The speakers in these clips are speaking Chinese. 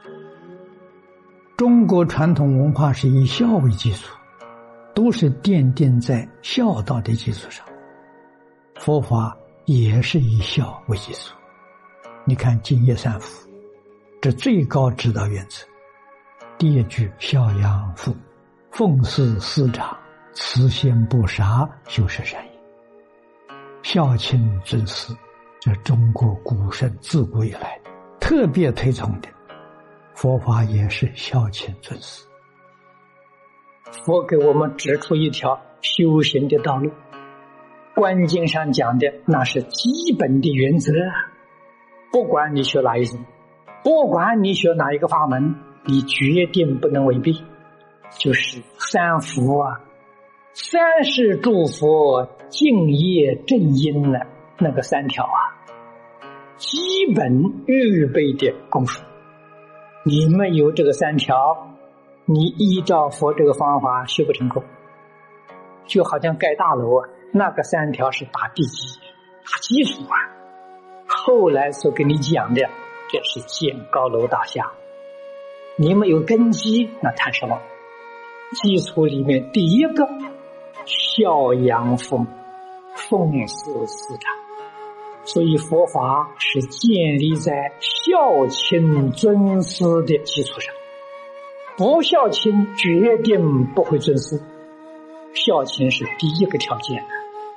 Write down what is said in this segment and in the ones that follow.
中国传统文化是以孝为基础，都是奠定在孝道的基础上。佛法也是以孝为基础。你看敬业三福，这最高指导原则。第一句孝养父母，奉事师长，慈心不杀，修持善业。孝亲尊师，这中国古圣自古以来特别推崇的。佛法也是孝亲尊师。佛给我们指出一条修行的道路，观经上讲的那是基本的原则。不管你学哪一种，不管你学哪一个法门，你决定不能违背。就是三福啊，三世诸佛敬业正因的那个三条啊，基本预备的功夫。你没有这个三条，你依照佛这个方法修不成功。就好像盖大楼啊，那个三条是打地基、打基础啊。后来所跟你讲的，这是建高楼大厦。你没有根基，那谈什么？基础里面第一个，孝养父母，奉事师长。所以佛法是建立在孝亲尊师的基础上，不孝亲决定不会尊师，孝亲是第一个条件。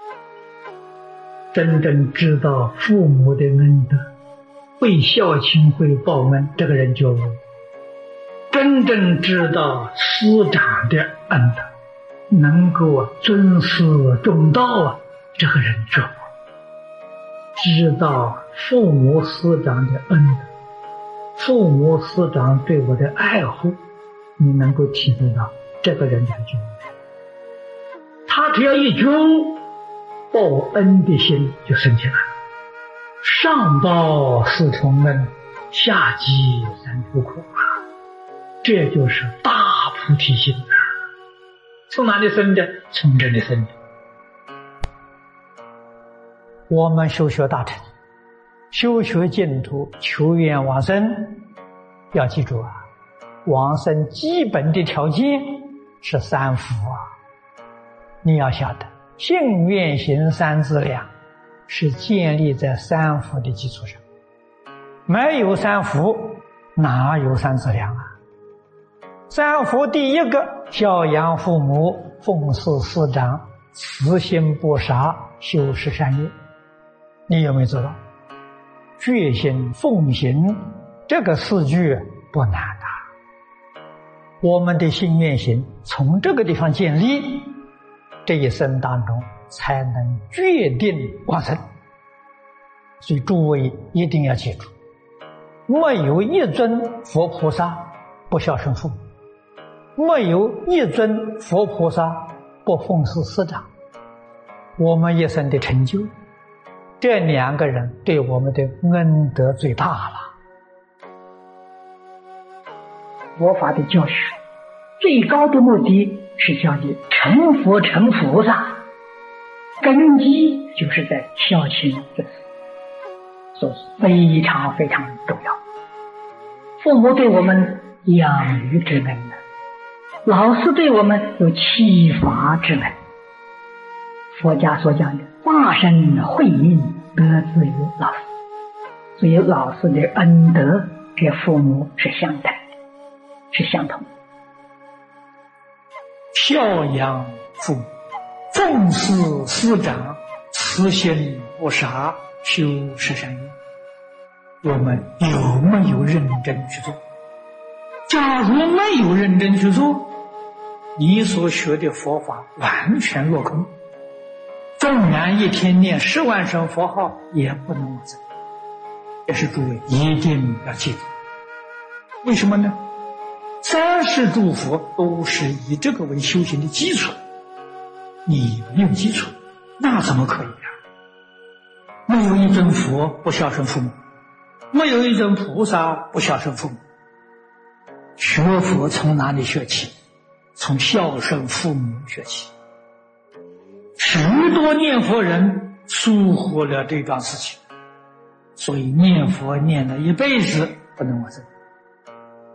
真正知道父母的恩德，为孝亲会报恩，这个人就真正知道师长的恩德，能够尊师重道啊，这个人就知道父母师长的恩德，父母师长对我的爱护，你能够体会到，这个人才觉悟。他只要一觉悟，报恩的心就升起来了。上报四重恩，下济三途苦啊，这就是大菩提心啊。从哪里生的？从这里生的。我们修学大乘，修学净土，求愿往生，要记住啊，往生基本的条件是三福啊。你要晓得，信愿行三资粮是建立在三福的基础上，没有三福，哪有三资粮啊？三福第一个，孝养父母，奉事师长，慈心不杀，修持善业。你有没有做到？决心奉行这个四句不难的。我们的信愿行从这个地方建立，这一生当中才能决定往生。所以诸位一定要记住，没有一尊佛菩萨不孝顺父母，没有一尊佛菩萨不奉事师长。我们一生的成就，这两个人对我们的恩德最大了。佛法的教学最高的目的是叫你成佛成菩萨，根基就是在孝亲尊师，所以非常非常重要。父母对我们养育之恩，老师对我们有启发之恩。佛家所讲的化身慧命得自于老师，所以老师的恩德跟父母是相等的，是相同的。孝养父母，奉事师长，慈心不杀，修持善业。我们有没有认真去做？假如没有认真去做，你所学的佛法完全落空，纵然一天念10万声佛号也不能往生。这是诸位一定要记住。为什么呢？三世诸佛都是以这个为修行的基础，你没有基础，那怎么可以啊？没有一尊佛不孝顺父母，没有一尊菩萨不孝顺父母。学佛从哪里学起？从孝顺父母学起。许多念佛人疏忽了这桩事情，所以念佛念了一辈子不能往生。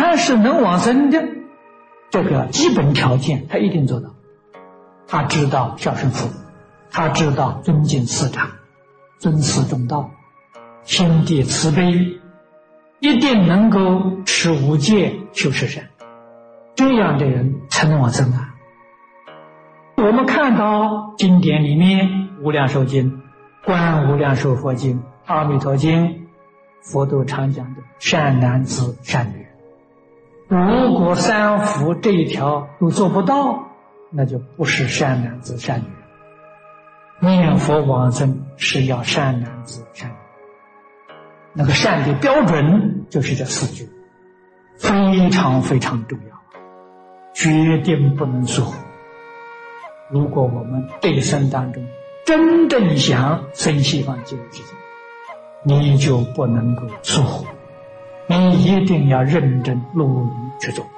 凡是能往生的这个基本条件，他一定做到。他知道孝顺父母，他知道尊敬师长，尊师重道，心地慈悲，一定能够持五戒修十善，这样的人才能往生啊。我们看到经典里面《无量寿经》、《观无量寿佛经》、《阿弥陀经》，佛都常讲的善男子善女人。如果三福这一条都做不到，那就不是善男子善女人。念佛往生是要善男子善女人，那个善的标准就是这四句，非常非常重要，决定不能疏忽。如果我们这一生当中真正想生西方极乐世界，你就不能够疏忽，你一定要认真努力去做。